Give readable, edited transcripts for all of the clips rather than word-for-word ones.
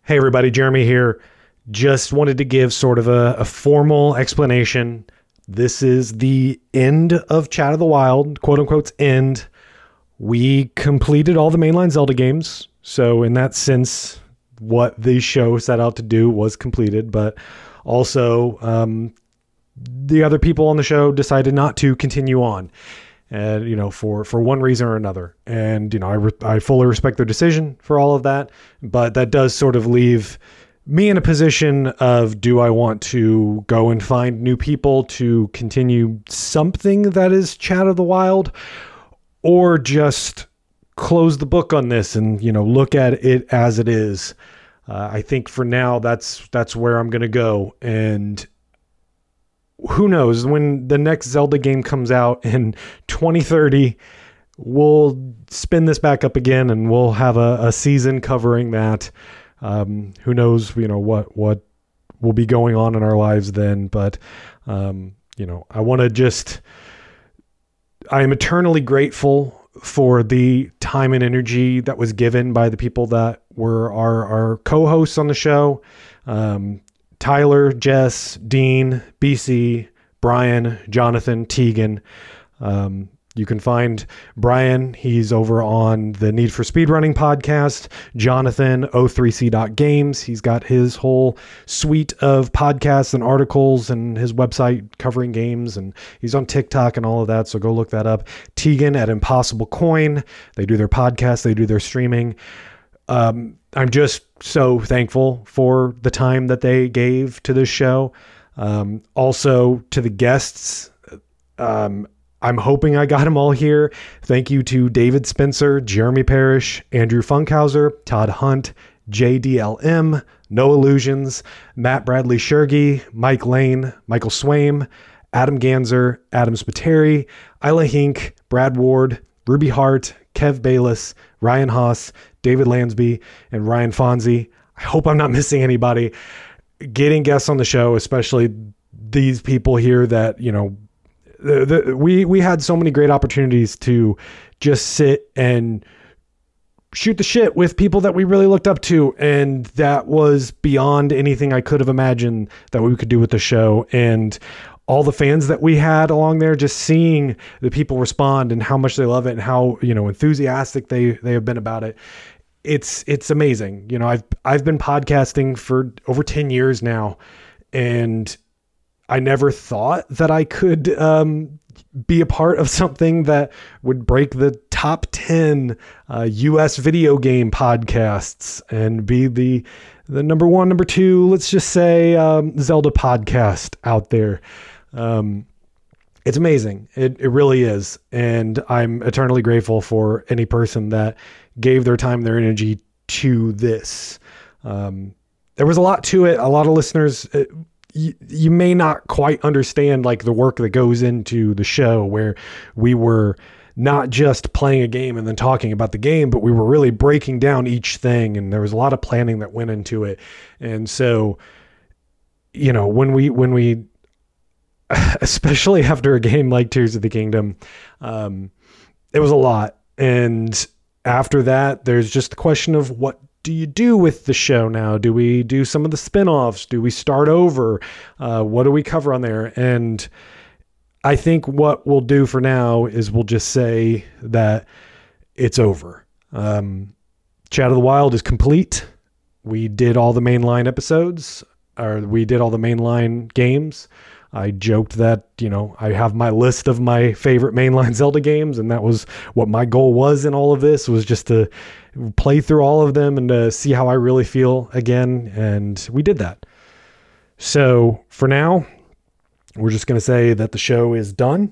Hey everybody, Jeremy here. Just wanted to give sort of a formal explanation. This is the end of Chat of the Wild, quote unquote end. We completed all the mainline Zelda games. So in that sense, what the show set out to do was completed, but also the other people on the show decided not to continue on. And, for one reason or another. And, I fully respect their decision for all of that, but that does sort of leave me in a position of, do I want to go and find new people to continue something that is Chat of the Wild, or just close the book on this and, look at it as it is. I think for now, that's where I'm going to go. And who knows, when the next Zelda game comes out in 2030, we'll spin this back up again and we'll have a season covering that. Who knows, what will be going on in our lives then. But, I want to I am eternally grateful for the time and energy that was given by the people that were our co-hosts on the show. Tyler, Jess, Dean, BC, Brian, Jonathan, Tegan. You can find Brian. He's over on the Need for Speedrunning podcast. Jonathan, O3C.games. He's got his whole suite of podcasts and articles and his website covering games. And he's on TikTok and all of that. So go look that up. Tegan at Impossible Coin. They do their podcast. They do their streaming. I'm just so thankful for the time that they gave to this show. Also to the guests. I'm hoping I got them all here. Thank you to David Spencer, Jeremy Parrish, Andrew Funkhauser, Todd Hunt, JDLM, No Illusions, Matt Bradley Shergi, Mike Lane, Michael Swaim, Adam Ganzer, Adam Spiteri, Isla Hink, Brad Ward, Ruby Hart, Kev Bayless, Ryan Haas, David Lansby, and Ryan Fonzie. I hope I'm not missing anybody. Getting guests on the show, especially these people here that, we had so many great opportunities to just sit and shoot the shit with people that we really looked up to. And that was beyond anything I could have imagined that we could do with the show. And all the fans that we had along there, just seeing the people respond and how much they love it and how, enthusiastic they have been about it. It's amazing. I've been podcasting for over 10 years now, and I never thought that I could be a part of something that would break the top 10 US video game podcasts and be the number one, number two, let's just say Zelda podcast out there. It's amazing. It really is. And I'm eternally grateful for any person that gave their time, their energy to this. There was a lot to it. A lot of listeners, you may not quite understand like the work that goes into the show, where we were not just playing a game and then talking about the game, but we were really breaking down each thing. And there was a lot of planning that went into it. And so, when we, especially after a game like Tears of the Kingdom, it was a lot. And after that, there's just the question of, what do you do with the show now? Do we do some of the spinoffs? Do we start over? What do we cover on there? And I think what we'll do for now is we'll just say that it's over. Chat of the Wild is complete. We did all the mainline episodes, or we did all the mainline games. I joked that, I have my list of my favorite mainline Zelda games, and that was what my goal was in all of this, was just to play through all of them and to see how I really feel again. And we did that. So for now, we're just going to say that the show is done.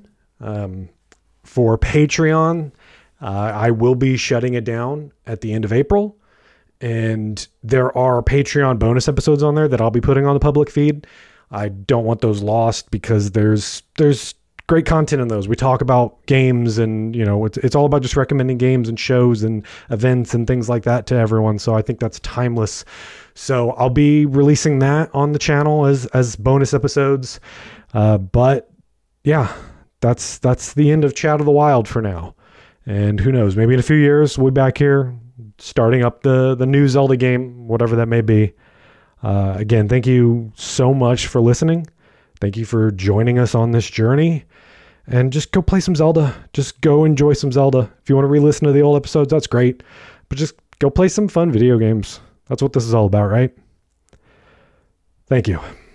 For Patreon, I will be shutting it down at the end of April. And there are Patreon bonus episodes on there that I'll be putting on the public feed. I don't want those lost, because there's great content in those. We talk about games, and it's all about just recommending games and shows and events and things like that to everyone. So I think that's timeless. So I'll be releasing that on the channel as bonus episodes. But yeah, that's the end of Chat of the Wild for now. And who knows, maybe in a few years we'll be back here starting up the new Zelda game, whatever that may be. Again, thank you so much for listening. Thank you for joining us on this journey. And just go play some Zelda. Just go enjoy some Zelda. If you want to re-listen to the old episodes, that's great. But just go play some fun video games. That's what this is all about, right? Thank you.